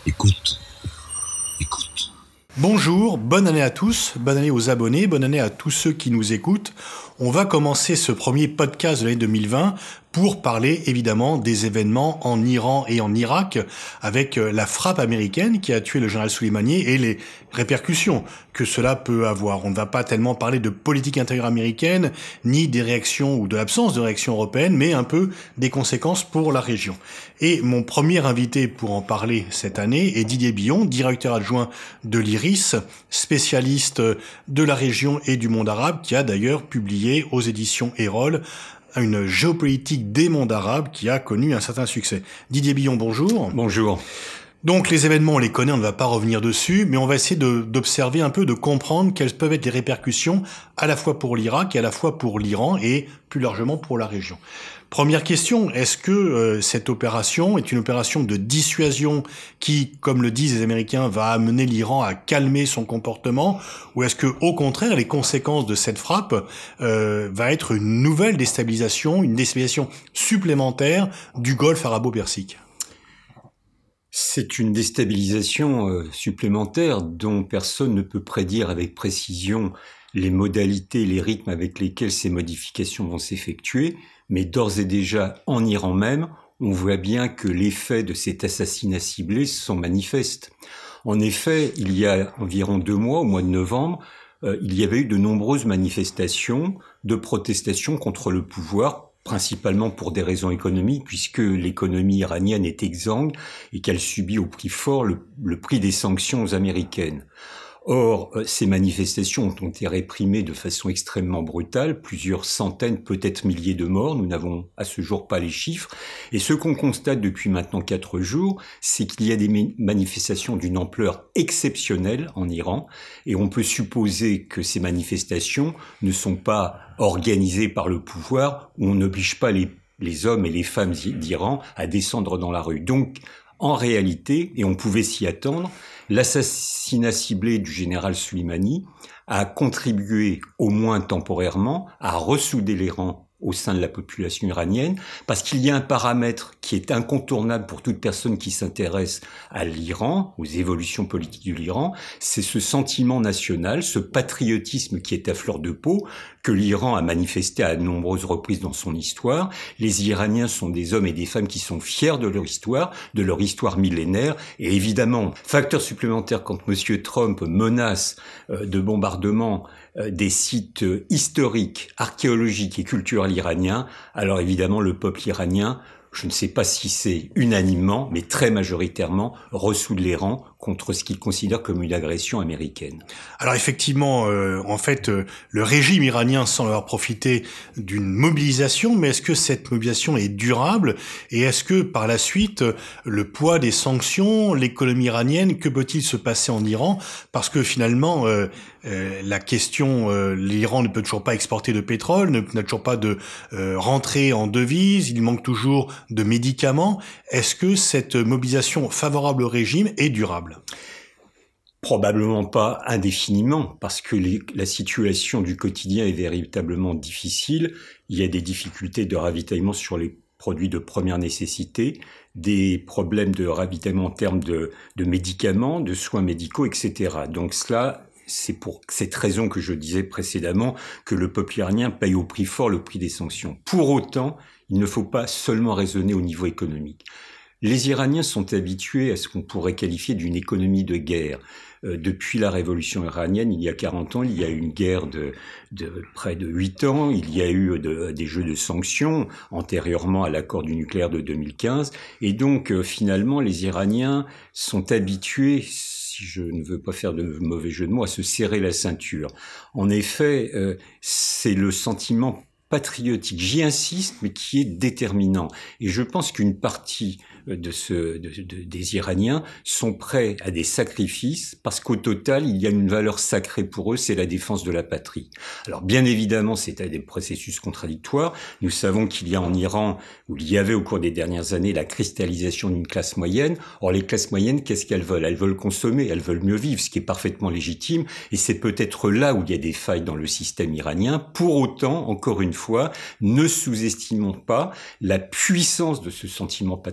Écoute, écoute. Bonjour, bonne année à tous, bonne année aux abonnés, bonne année à tous ceux qui nous écoutent. On va commencer ce premier podcast de l'année 2020 pour parler évidemment des événements en Iran et en Irak avec la frappe américaine qui a tué le général Soleimani et les répercussions que cela peut avoir. On ne va pas tellement parler de politique intérieure américaine ni des réactions ou de l'absence de réaction européenne, mais un peu des conséquences pour la région. Et mon premier invité pour en parler cette année est Didier Billon, directeur adjoint de l'IRIS, spécialiste de la région et du monde arabe, qui a d'ailleurs publié aux éditions Erol une géopolitique des mondes arabes qui a connu un certain succès. Didier Billon, bonjour. Bonjour. Donc les événements, on les connaît, on ne va pas revenir dessus, mais on va essayer d'observer un peu, de comprendre quelles peuvent être les répercussions à la fois pour l'Irak et à la fois pour l'Iran et plus largement pour la région. Première question, est-ce que cette opération est une opération de dissuasion qui, comme le disent les Américains, va amener l'Iran à calmer son comportement, ou est-ce que, au contraire, les conséquences de cette frappe va être une nouvelle déstabilisation, une déstabilisation supplémentaire du Golfe arabo-persique ? C'est une déstabilisation supplémentaire dont personne ne peut prédire avec précision les modalités, les rythmes avec lesquels ces modifications vont s'effectuer, mais d'ores et déjà, en Iran même, on voit bien que l'effet de cet assassinat ciblé sont manifestes. En effet, il y a environ 2 mois, au mois de novembre, il y avait eu de nombreuses manifestations de protestation contre le pouvoir, principalement pour des raisons économiques, puisque l'économie iranienne est exsangue et qu'elle subit au prix fort le prix des sanctions américaines. Or, ces manifestations ont été réprimées de façon extrêmement brutale, plusieurs centaines, peut-être milliers de morts, nous n'avons à ce jour pas les chiffres, et ce qu'on constate depuis maintenant 4 jours, c'est qu'il y a des manifestations d'une ampleur exceptionnelle en Iran, et on peut supposer que ces manifestations ne sont pas organisées par le pouvoir, où on n'oblige pas les hommes et les femmes d'Iran à descendre dans la rue. Donc, en réalité, et on pouvait s'y attendre, l'assassinat ciblé du général Soleimani a contribué, au moins temporairement, à ressouder les rangs au sein de la population iranienne, parce qu'il y a un paramètre qui est incontournable pour toute personne qui s'intéresse à l'Iran, aux évolutions politiques de l'Iran, c'est ce sentiment national, ce patriotisme qui est à fleur de peau, que l'Iran a manifesté à de nombreuses reprises dans son histoire. Les Iraniens sont des hommes et des femmes qui sont fiers de leur histoire millénaire, et évidemment, facteur supplémentaire quand M. Trump menace de bombardement des sites historiques, archéologiques et culturels iraniens, alors évidemment le peuple iranien, je ne sais pas si c'est unanimement, mais très majoritairement, ressoude les rangs contre ce qu'il considère comme une agression américaine. Alors effectivement, le régime iranien semble avoir profité d'une mobilisation, mais est-ce que cette mobilisation est durable ? Et est-ce que par la suite, le poids des sanctions, l'économie iranienne, que peut-il se passer en Iran ? Parce que finalement, la question, l'Iran ne peut toujours pas exporter de pétrole, n'a toujours pas de rentrée en devises, il manque toujours de médicaments. Est-ce que cette mobilisation favorable au régime est durable ? Probablement pas indéfiniment, parce que la situation du quotidien est véritablement difficile. Il y a des difficultés de ravitaillement sur les produits de première nécessité, des problèmes de ravitaillement en termes de médicaments, de soins médicaux, etc. Donc cela, c'est pour cette raison que je disais précédemment que le peuple iranien paye au prix fort le prix des sanctions. Pour autant, il ne faut pas seulement raisonner au niveau économique. Les Iraniens sont habitués à ce qu'on pourrait qualifier d'une économie de guerre. Depuis la révolution iranienne, il y a 40 ans, il y a eu une guerre de près de 8 ans, il y a eu des jeux de sanctions antérieurement à l'accord du nucléaire de 2015, et donc finalement les Iraniens sont habitués, si je ne veux pas faire de mauvais jeu de mots, à se serrer la ceinture. En effet, c'est le sentiment patriotique, j'y insiste, mais qui est déterminant. Et je pense qu'une partie des Iraniens sont prêts à des sacrifices parce qu'au total, il y a une valeur sacrée pour eux, c'est la défense de la patrie. Alors bien évidemment, c'est des processus contradictoires. Nous savons qu'il y a en Iran, où il y avait au cours des dernières années, la cristallisation d'une classe moyenne. Or, les classes moyennes, qu'est-ce qu'elles veulent ? Elles veulent consommer, elles veulent mieux vivre, ce qui est parfaitement légitime. Et c'est peut-être là où il y a des failles dans le système iranien. Pour autant, encore une fois, ne sous-estimons pas la puissance de ce sentiment patriotique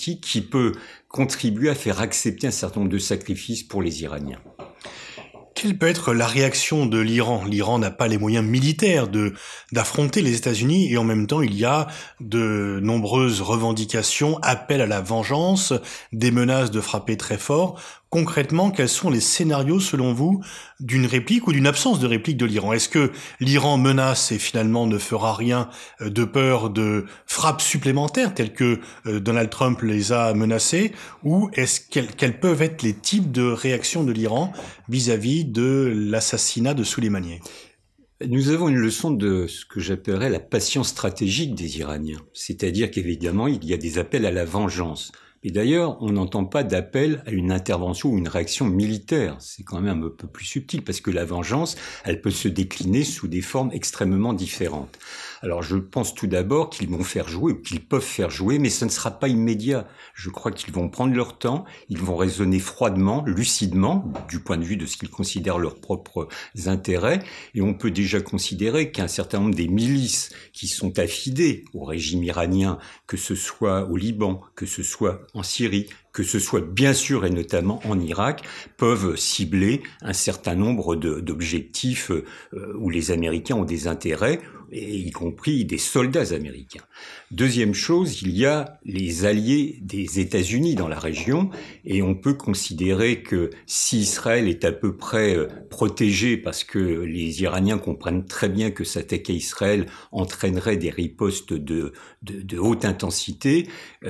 politique qui peut contribuer à faire accepter un certain nombre de sacrifices pour les Iraniens. Quelle peut être la réaction de l'Iran? L'Iran n'a pas les moyens militaires d'affronter les États-Unis et en même temps il y a de nombreuses revendications, appels à la vengeance, des menaces de frapper très fort. Concrètement, quels sont les scénarios selon vous d'une réplique ou d'une absence de réplique de l'Iran? Est-ce que l'Iran menace et finalement ne fera rien de peur de frappes supplémentaires telles que Donald Trump les a menacées, ou quels peuvent être les types de réactions de l'Iran vis-à-vis de l'assassinat de Soleimani? Nous avons une leçon de ce que j'appellerais la patience stratégique des Iraniens. C'est-à-dire qu'évidemment, il y a des appels à la vengeance. Et d'ailleurs, on n'entend pas d'appel à une intervention ou une réaction militaire. C'est quand même un peu plus subtil parce que la vengeance, elle peut se décliner sous des formes extrêmement différentes. Alors je pense tout d'abord qu'ils vont faire jouer, ou qu'ils peuvent faire jouer, mais ce ne sera pas immédiat. Je crois qu'ils vont prendre leur temps, ils vont raisonner froidement, lucidement, du point de vue de ce qu'ils considèrent leurs propres intérêts, et on peut déjà considérer qu'un certain nombre des milices qui sont affidées au régime iranien, que ce soit au Liban, que ce soit en Syrie, que ce soit bien sûr et notamment en Irak, peuvent cibler un certain nombre d'objectifs où les Américains ont des intérêts, et y compris des soldats américains. Deuxième chose, il y a les alliés des États-Unis dans la région, et on peut considérer que si Israël est à peu près protégé, parce que les Iraniens comprennent très bien que s'attaquer à Israël entraînerait des ripostes de haute intensité,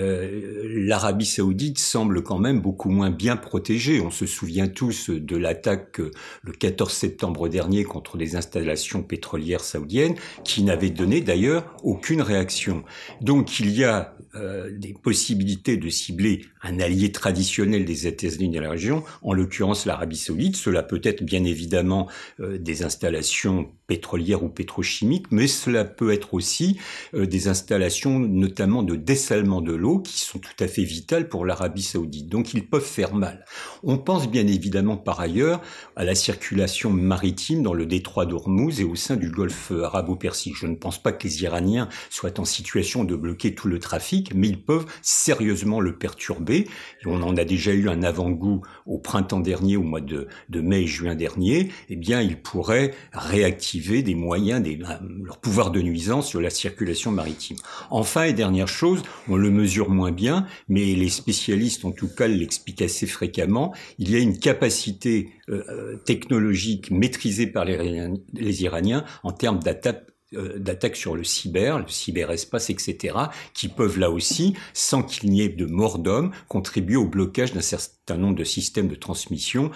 l'Arabie saoudite semble quand même beaucoup moins bien protégée. On se souvient tous de l'attaque le 14 septembre dernier contre les installations pétrolières saoudiennes, qui n'avait donné d'ailleurs aucune réaction. Donc il y a des possibilités de cibler un allié traditionnel des États-Unis dans la région, en l'occurrence l'Arabie saoudite. Cela peut être bien évidemment des installations pétrolières ou pétrochimiques, mais cela peut être aussi des installations notamment de dessalement de l'eau qui sont tout à fait vitales pour l'Arabie saoudite. Donc ils peuvent faire mal. On pense bien évidemment par ailleurs à la circulation maritime dans le détroit d'Ormuz et au sein du golfe arabo-persique. Je ne pense pas que les Iraniens soient en situation de bloquer tout le trafic, mais ils peuvent sérieusement le perturber. Et on en a déjà eu un avant-goût au printemps dernier, au mois de mai et juin dernier. Eh bien, ils pourraient réactiver des moyens, leur pouvoir de nuisance sur la circulation maritime. Enfin, et dernière chose, on le mesure moins bien, mais les spécialistes en tout cas l'expliquent assez fréquemment, il y a une capacité technologique maîtrisée par les Iraniens en termes d'attaques sur le cyberespace, etc., qui peuvent là aussi, sans qu'il n'y ait de mort d'homme, contribuer au blocage d'un certain nombre de systèmes de transmission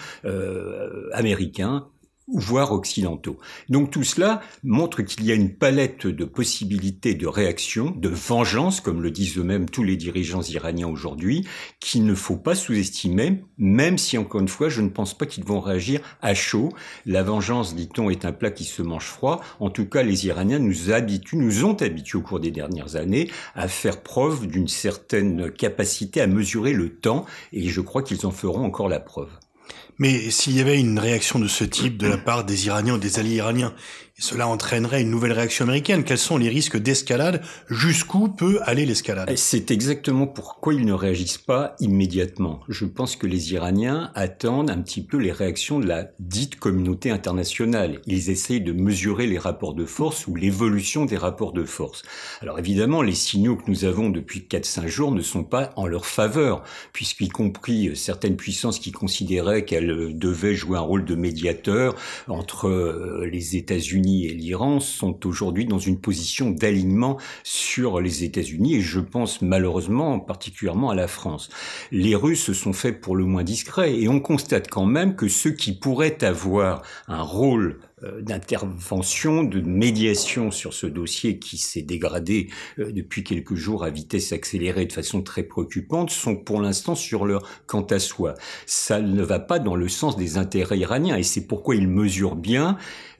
américains, voire occidentaux. Donc tout cela montre qu'il y a une palette de possibilités de réaction, de vengeance, comme le disent eux-mêmes tous les dirigeants iraniens aujourd'hui, qu'il ne faut pas sous-estimer, même si, encore une fois, je ne pense pas qu'ils vont réagir à chaud. La vengeance, dit-on, est un plat qui se mange froid. En tout cas, les Iraniens nous ont habitués au cours des dernières années à faire preuve d'une certaine capacité à mesurer le temps, et je crois qu'ils en feront encore la preuve. Mais s'il y avait une réaction de ce type de la part des Iraniens ou des alliés iraniens, cela entraînerait une nouvelle réaction américaine. Quels sont les risques d'escalade? Jusqu'où peut aller l'escalade? C'est exactement pourquoi ils ne réagissent pas immédiatement. Je pense que les Iraniens attendent un petit peu les réactions de la dite communauté internationale. Ils essayent de mesurer les rapports de force ou l'évolution des rapports de force. Alors évidemment, les signaux que nous avons depuis 4-5 jours ne sont pas en leur faveur, puisqu'y compris certaines puissances qui considéraient qu'elles devaient jouer un rôle de médiateur entre les États-Unis et l'Iran sont aujourd'hui dans une position d'alignement sur les États-Unis et je pense malheureusement particulièrement à la France. Les Russes se sont faits pour le moins discrets et on constate quand même que ceux qui pourraient avoir un rôle d'intervention, de médiation sur ce dossier qui s'est dégradé depuis quelques jours à vitesse accélérée de façon très préoccupante, sont pour l'instant sur leur quant à soi. Ça ne va pas dans le sens des intérêts iraniens et c'est pourquoi ils mesurent bien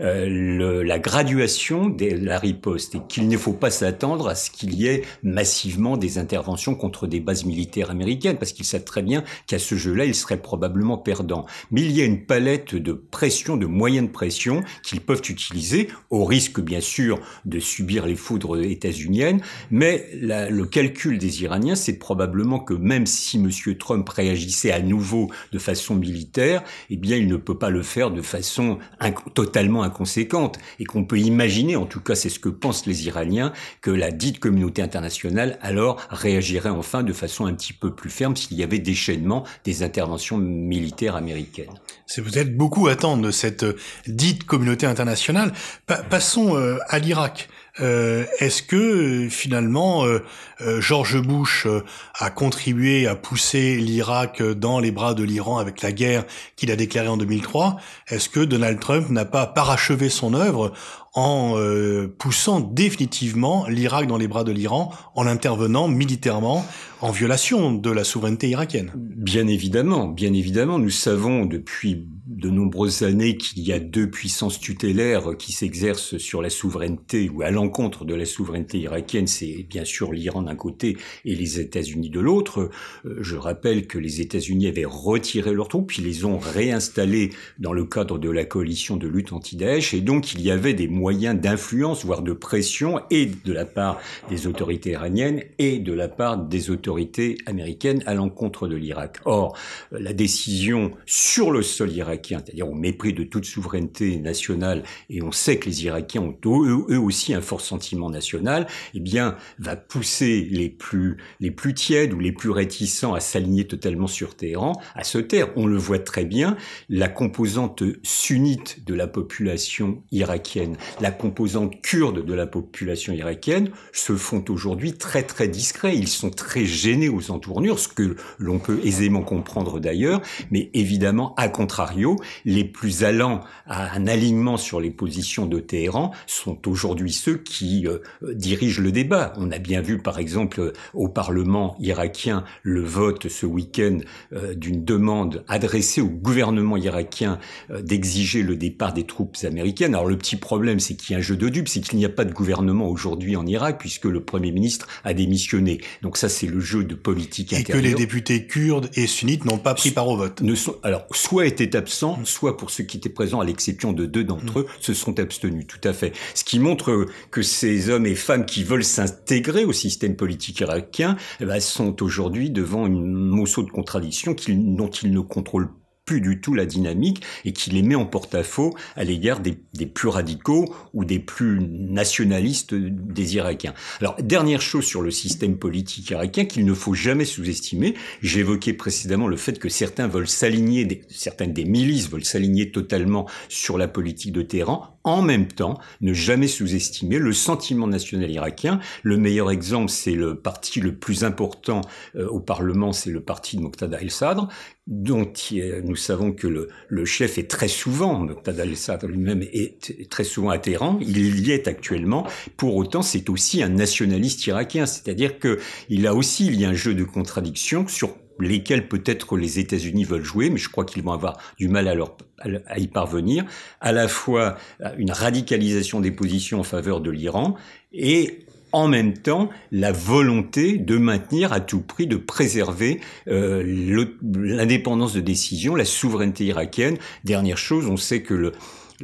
la graduation de la riposte et qu'il ne faut pas s'attendre à ce qu'il y ait massivement des interventions contre des bases militaires américaines parce qu'ils savent très bien qu'à ce jeu-là, ils seraient probablement perdants. Mais il y a une palette de pression, de moyens de pression qu'ils peuvent utiliser, au risque bien sûr de subir les foudres états-uniennes, mais le calcul des Iraniens, c'est probablement que même si M. Trump réagissait à nouveau de façon militaire, eh bien il ne peut pas le faire de façon totalement inconséquente, et qu'on peut imaginer, en tout cas c'est ce que pensent les Iraniens, que la dite communauté internationale alors réagirait enfin de façon un petit peu plus ferme s'il y avait déchaînement des interventions militaires américaines. C'est peut-être beaucoup à attendre de cette dite communauté internationale. Passons à l'Irak. Est-ce que finalement George Bush a contribué à pousser l'Irak dans les bras de l'Iran avec la guerre qu'il a déclarée en 2003? Est-ce que Donald Trump n'a pas parachevé son œuvre en poussant définitivement l'Irak dans les bras de l'Iran, en intervenant militairement en violation de la souveraineté irakienne? Bien évidemment, nous savons depuis de nombreuses années qu'il y a deux puissances tutélaires qui s'exercent sur la souveraineté ou à l'encontre de la souveraineté irakienne, c'est bien sûr l'Iran d'un côté et les États-Unis de l'autre. Je rappelle que les États-Unis avaient retiré leurs troupes, puis les ont réinstallées dans le cadre de la coalition de lutte anti-Daesh, et donc il y avait des moyens d'influence, voire de pression, et de la part des autorités iraniennes et de la part des autorités américaines à l'encontre de l'Irak. Or, la décision sur le sol irakien, c'est-à-dire au mépris de toute souveraineté nationale, et on sait que les Irakiens ont eux aussi un fort sentiment national, eh bien, va pousser les plus tièdes ou les plus réticents à s'aligner totalement sur Téhéran, à se taire. On le voit très bien, la composante sunnite de la population irakienne, la composante kurde de la population irakienne se font aujourd'hui très très discrets. Ils sont très gênés aux entournures, ce que l'on peut aisément comprendre d'ailleurs, mais évidemment, à contrario, les plus allants à un alignement sur les positions de Téhéran sont aujourd'hui ceux qui dirigent le débat. On a bien vu par exemple au Parlement irakien le vote ce week-end d'une demande adressée au gouvernement irakien d'exiger le départ des troupes américaines. Alors le petit problème, c'est qu'il y a un jeu de dupes, c'est qu'il n'y a pas de gouvernement aujourd'hui en Irak puisque le Premier ministre a démissionné. Donc ça, c'est le jeu de politique intérieure. Et que les députés kurdes et sunnites n'ont pas pris part au vote. Alors, soit étaient absents, soit pour ceux qui étaient présents, à l'exception de 2 d'entre eux, se sont abstenus, tout à fait. Ce qui montre que ces hommes et femmes qui veulent s'intégrer au système politique irakien sont aujourd'hui devant un monceau de contradictions dont ils ne contrôlent plus du tout la dynamique et qui les met en porte-à-faux à l'égard des plus radicaux ou des plus nationalistes des Irakiens. Alors, dernière chose sur le système politique irakien qu'il ne faut jamais sous-estimer. J'évoquais précédemment le fait que certaines des milices veulent s'aligner totalement sur la politique de Téhéran. En même temps, ne jamais sous-estimer le sentiment national irakien. Le meilleur exemple, c'est le parti le plus important au Parlement, c'est le parti de Moqtada el-Sadr, dont nous savons que le chef est très souvent, Moqtada el-Sadr lui-même est très souvent à Téhéran, il y est actuellement. Pour autant, c'est aussi un nationaliste irakien, c'est-à-dire que il y a un jeu de contradictions sur lesquels peut-être les États-Unis veulent jouer, mais je crois qu'ils vont avoir du mal à y parvenir, à la fois une radicalisation des positions en faveur de l'Iran et en même temps la volonté de maintenir à tout prix, de préserver l'indépendance de décision, la souveraineté irakienne. Dernière chose, on sait que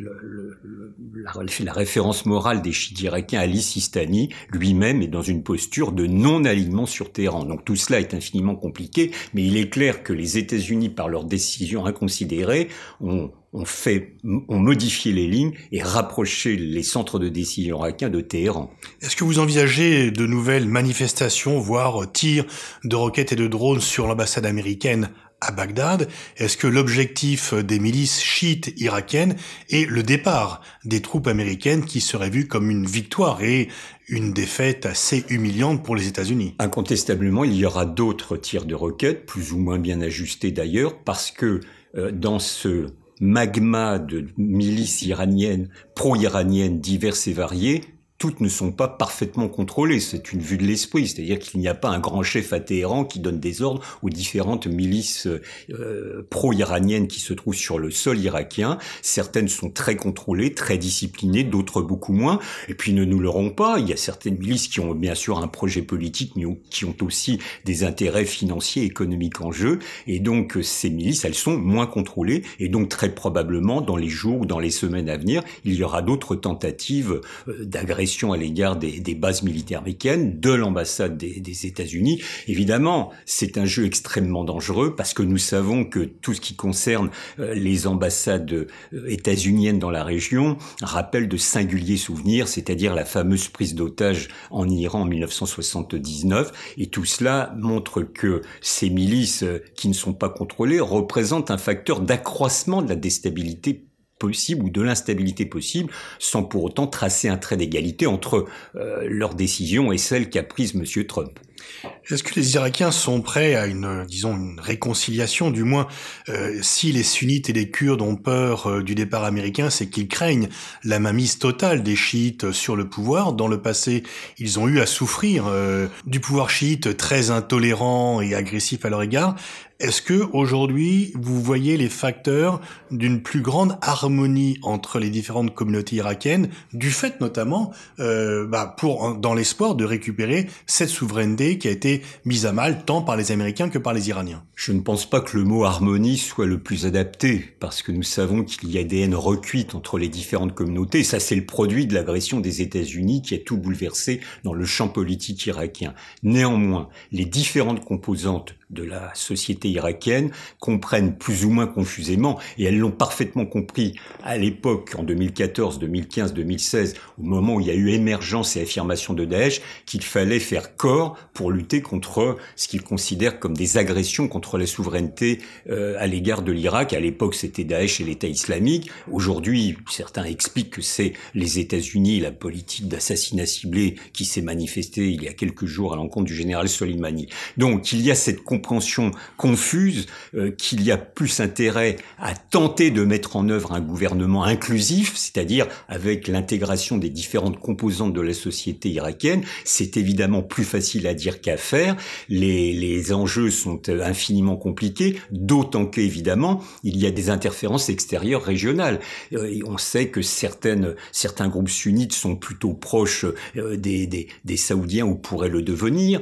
la référence morale des chiites irakiens, Ali Sistani, lui-même est dans une posture de non-alignement sur Téhéran. Donc tout cela est infiniment compliqué, mais il est clair que les États-Unis, par leurs décisions inconsidérées, ont modifié les lignes et rapproché les centres de décision irakiens de Téhéran. Est-ce que vous envisagez de nouvelles manifestations, voire tirs de roquettes et de drones sur l'ambassade américaine à Bagdad? Est-ce que l'objectif des milices chiites irakiennes est le départ des troupes américaines qui serait vu comme une victoire et une défaite assez humiliante pour les États-Unis? Incontestablement, il y aura d'autres tirs de roquettes, plus ou moins bien ajustés d'ailleurs, parce que dans ce magma de milices iraniennes, pro-iraniennes diverses et variées, toutes ne sont pas parfaitement contrôlées. C'est une vue de l'esprit, c'est-à-dire qu'il n'y a pas un grand chef à Téhéran qui donne des ordres aux différentes milices pro-iraniennes qui se trouvent sur le sol irakien. Certaines sont très contrôlées, très disciplinées, d'autres beaucoup moins. Et puis ne nous leurrons pas, il y a certaines milices qui ont bien sûr un projet politique, mais qui ont aussi des intérêts financiers et économiques en jeu. Et donc ces milices, elles sont moins contrôlées. Et donc très probablement, dans les jours ou dans les semaines à venir, il y aura d'autres tentatives d'agression à l'égard des bases militaires américaines, de l'ambassade des États-Unis. Évidemment, c'est un jeu extrêmement dangereux parce que nous savons que tout ce qui concerne les ambassades états-uniennes dans la région rappelle de singuliers souvenirs, c'est-à-dire la fameuse prise d'otages en Iran en 1979. Et tout cela montre que ces milices qui ne sont pas contrôlées représentent un facteur d'accroissement de la déstabilité possible ou de l'instabilité possible, sans pour autant tracer un trait d'égalité entre leur décision et celle qu'a prise M. Trump. Est-ce que les Irakiens sont prêts à une réconciliation, du moins si les sunnites et les Kurdes ont peur du départ américain, c'est qu'ils craignent la mainmise totale des chiites sur le pouvoir. Dans le passé, ils ont eu à souffrir du pouvoir chiite très intolérant et agressif à leur égard. Est-ce que aujourd'hui, vous voyez les facteurs d'une plus grande harmonie entre les différentes communautés irakiennes, du fait notamment dans l'espoir de récupérer cette souveraineté qui a été mise à mal tant par les Américains que par les Iraniens? Je ne pense pas que le mot harmonie soit le plus adapté, parce que nous savons qu'il y a des haines recuites entre les différentes communautés. Ça, c'est le produit de l'agression des États-Unis qui a tout bouleversé dans le champ politique irakien. Néanmoins, les différentes composantes de la société irakienne comprennent plus ou moins confusément, et elles l'ont parfaitement compris à l'époque, en 2014, 2015, 2016, au moment où il y a eu émergence et affirmation de Daesh, qu'il fallait faire corps pour lutter contre ce qu'ils considèrent comme des agressions contre la souveraineté à l'égard de l'Irak. À l'époque, c'était Daesh et l'État islamique. Aujourd'hui, certains expliquent que c'est les États-Unis, la politique d'assassinat ciblé qui s'est manifestée il y a quelques jours à l'encontre du général Soleimani. Donc, il y a cette compréhension confuse qu'il y a plus intérêt à tenter de mettre en œuvre un gouvernement inclusif, c'est-à-dire avec l'intégration des différentes composantes de la société irakienne. C'est évidemment plus facile à dire qu'à faire. Les enjeux sont infiniment compliqués, d'autant qu'évidemment, il y a des interférences extérieures régionales. On sait que certains groupes sunnites sont plutôt proches des Saoudiens ou pourraient le devenir,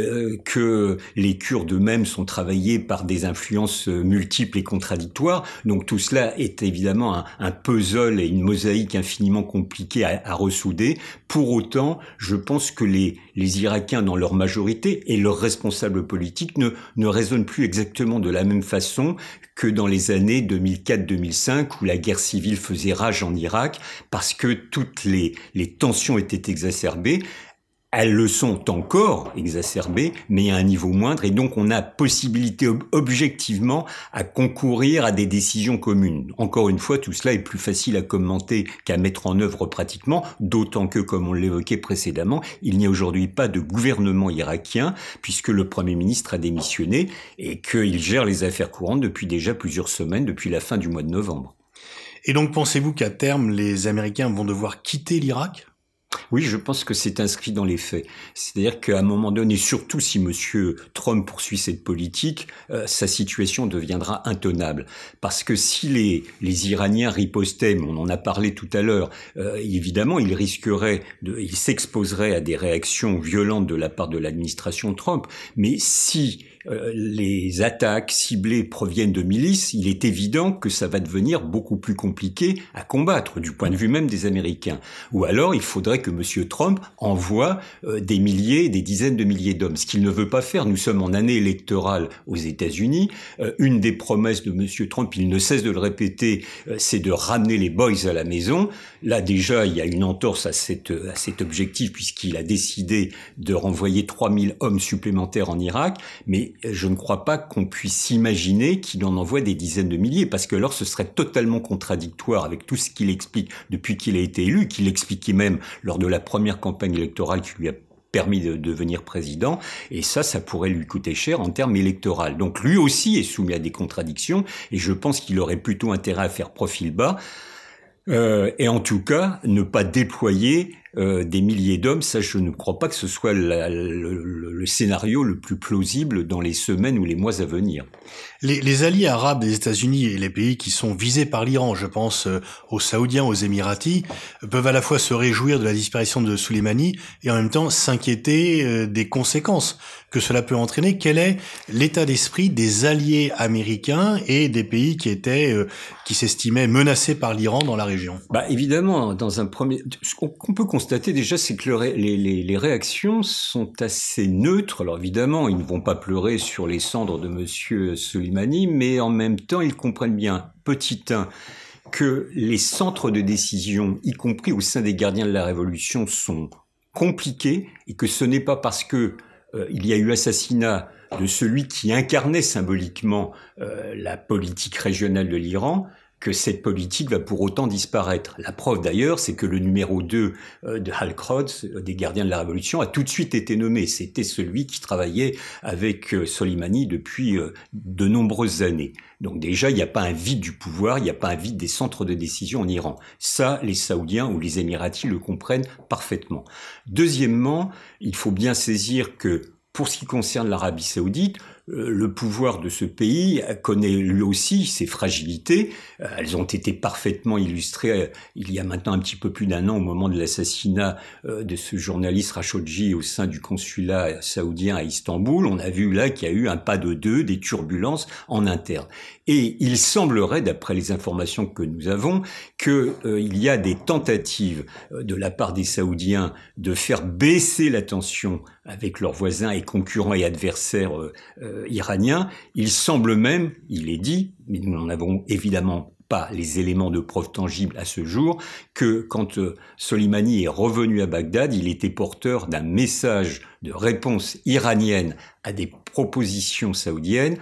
que les Kurdes eux-mêmes sont travaillés par des influences multiples et contradictoires. Donc tout cela est évidemment un puzzle et une mosaïque infiniment compliquée à ressouder. Pour autant, je pense que les Irakiens dans leur majorité et leurs responsables politiques ne raisonnent plus exactement de la même façon que dans les années 2004-2005 où la guerre civile faisait rage en Irak parce que toutes les tensions étaient exacerbées. Elles le sont encore exacerbées, mais à un niveau moindre, et donc on a possibilité objectivement à concourir à des décisions communes. Encore une fois, tout cela est plus facile à commenter qu'à mettre en œuvre pratiquement, d'autant que, comme on l'évoquait précédemment, il n'y a aujourd'hui pas de gouvernement irakien, puisque le Premier ministre a démissionné et qu'il gère les affaires courantes depuis déjà plusieurs semaines, depuis la fin du mois de novembre. Et donc pensez-vous qu'à terme, les Américains vont devoir quitter l'Irak ? Oui, je pense que c'est inscrit dans les faits. C'est-à-dire qu'à un moment donné, surtout si M. Trump poursuit cette politique, sa situation deviendra intenable. Parce que si les Iraniens ripostaient, mais on en a parlé tout à l'heure, évidemment, ils s'exposeraient à des réactions violentes de la part de l'administration Trump. Mais si les attaques ciblées proviennent de milices, il est évident que ça va devenir beaucoup plus compliqué à combattre, du point de vue même des Américains. Ou alors, il faudrait que M. Trump envoie des milliers, des dizaines de milliers d'hommes, ce qu'il ne veut pas faire. Nous sommes en année électorale aux États-Unis. Une des promesses de M. Trump, il ne cesse de le répéter, c'est de ramener les boys à la maison. Là, déjà, il y a une entorse à cet objectif, puisqu'il a décidé de renvoyer 3000 hommes supplémentaires en Irak, mais je ne crois pas qu'on puisse imaginer qu'il en envoie des dizaines de milliers, parce que alors ce serait totalement contradictoire avec tout ce qu'il explique depuis qu'il a été élu, qu'il expliquait même lors de la première campagne électorale qui lui a permis de devenir président, et ça pourrait lui coûter cher en termes électoraux. Donc lui aussi est soumis à des contradictions, et je pense qu'il aurait plutôt intérêt à faire profil bas, et en tout cas ne pas déployer des milliers d'hommes. Ça, je ne crois pas que ce soit le scénario le plus plausible dans les semaines ou les mois à venir. Les alliés arabes des États-Unis et les pays qui sont visés par l'Iran, je pense aux Saoudiens, aux Émiratis, peuvent à la fois se réjouir de la disparition de Soleimani et en même temps s'inquiéter des conséquences que cela peut entraîner. Quel est l'état d'esprit des alliés américains et des pays qui s'estimaient menacés par l'Iran dans la région? Évidemment, ce qu'on peut constater déjà, c'est que les réactions sont assez neutres. Alors évidemment, ils ne vont pas pleurer sur les cendres de monsieur Soleimani, mais en même temps, ils comprennent bien, petit 1, que les centres de décision, y compris au sein des gardiens de la Révolution, sont compliqués et que ce n'est pas parce que il y a eu assassinat de celui qui incarnait symboliquement la politique régionale de l'Iran que cette politique va pour autant disparaître. La preuve d'ailleurs, c'est que le numéro 2 de Al-Quds, des gardiens de la Révolution, a tout de suite été nommé. C'était celui qui travaillait avec Soleimani depuis de nombreuses années. Donc déjà, il n'y a pas un vide du pouvoir, il n'y a pas un vide des centres de décision en Iran. Ça, les Saoudiens ou les Émiratis le comprennent parfaitement. Deuxièmement, il faut bien saisir que pour ce qui concerne l'Arabie Saoudite, le pouvoir de ce pays connaît lui aussi ses fragilités. Elles ont été parfaitement illustrées il y a maintenant un petit peu plus d'1 an au moment de l'assassinat de ce journaliste Khashoggi au sein du consulat saoudien à Istanbul. On a vu là qu'il y a eu un pas de deux, des turbulences en interne. Et il semblerait, d'après les informations que nous avons, qu'il y a des tentatives de la part des Saoudiens de faire baisser la tension avec leurs voisins et concurrents et adversaires iraniens. Il semble même, il est dit, mais nous n'en avons évidemment pas les éléments de preuve tangibles à ce jour, que quand Soleimani est revenu à Bagdad, il était porteur d'un message de réponse iranienne à des propositions saoudiennes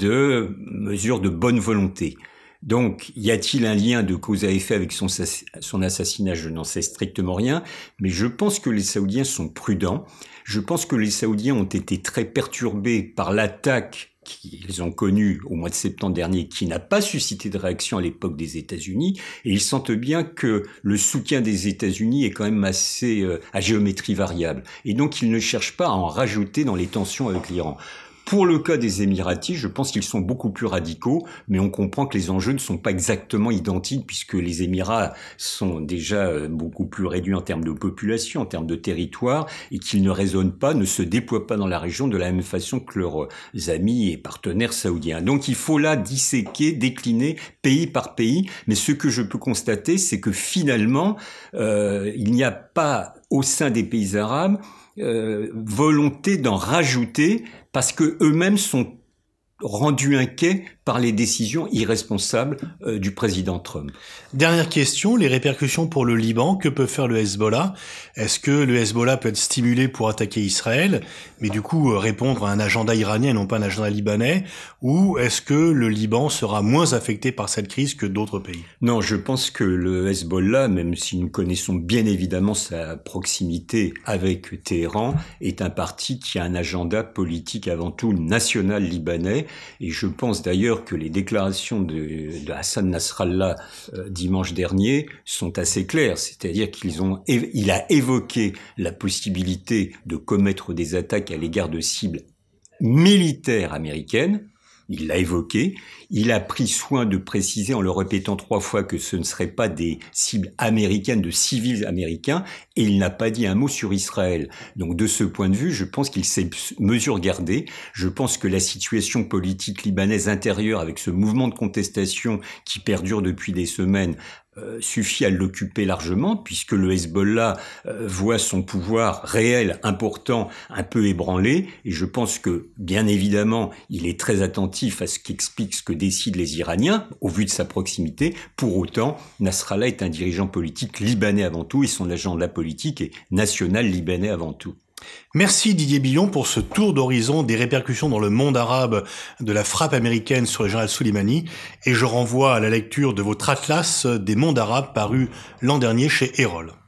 de mesures de bonne volonté. Donc, y a-t-il un lien de cause à effet avec son assassinat? Je n'en sais strictement rien, mais je pense que les Saoudiens sont prudents. Je pense que les Saoudiens ont été très perturbés par l'attaque qu'ils ont connue au mois de septembre dernier, qui n'a pas suscité de réaction à l'époque des États-Unis, et ils sentent bien que le soutien des États-Unis est quand même assez à géométrie variable. Et donc, ils ne cherchent pas à en rajouter dans les tensions avec l'Iran. Pour le cas des Émiratis, je pense qu'ils sont beaucoup plus radicaux, mais on comprend que les enjeux ne sont pas exactement identiques puisque les Émirats sont déjà beaucoup plus réduits en termes de population, en termes de territoire, et qu'ils ne résonnent pas, ne se déploient pas dans la région de la même façon que leurs amis et partenaires saoudiens. Donc il faut là disséquer, décliner pays par pays, mais ce que je peux constater, c'est que finalement, il n'y a pas au sein des pays arabes volonté d'en rajouter parce que eux-mêmes sont rendus inquiets par les décisions irresponsables du président Trump. Dernière question, les répercussions pour le Liban, que peut faire le Hezbollah? Est-ce que le Hezbollah peut être stimulé pour attaquer Israël, mais du coup répondre à un agenda iranien et non pas un agenda libanais? Ou est-ce que le Liban sera moins affecté par cette crise que d'autres pays? Non, je pense que le Hezbollah, même si nous connaissons bien évidemment sa proximité avec Téhéran, est un parti qui a un agenda politique avant tout national libanais. Et je pense d'ailleurs que les déclarations de Hassan Nasrallah dimanche dernier sont assez claires, c'est-à-dire il a évoqué la possibilité de commettre des attaques à l'égard de cibles militaires américaines. Il l'a évoqué. Il a pris soin de préciser en le répétant 3 fois que ce ne seraient pas des cibles américaines, de civils américains, et il n'a pas dit un mot sur Israël. Donc de ce point de vue, je pense qu'il s'est mesure gardée. Je pense que la situation politique libanaise intérieure, avec ce mouvement de contestation qui perdure depuis des semaines, suffit à l'occuper largement, puisque le Hezbollah voit son pouvoir réel, important, un peu ébranlé, et je pense que, bien évidemment, il est très attentif à ce qu'explique ce que décident les Iraniens, au vu de sa proximité. Pour autant, Nasrallah est un dirigeant politique libanais avant tout, et son agenda politique est national libanais avant tout. Merci Didier Billon pour ce tour d'horizon des répercussions dans le monde arabe de la frappe américaine sur le général Soleimani, et je renvoie à la lecture de votre atlas des mondes arabes paru l'an dernier chez Erol.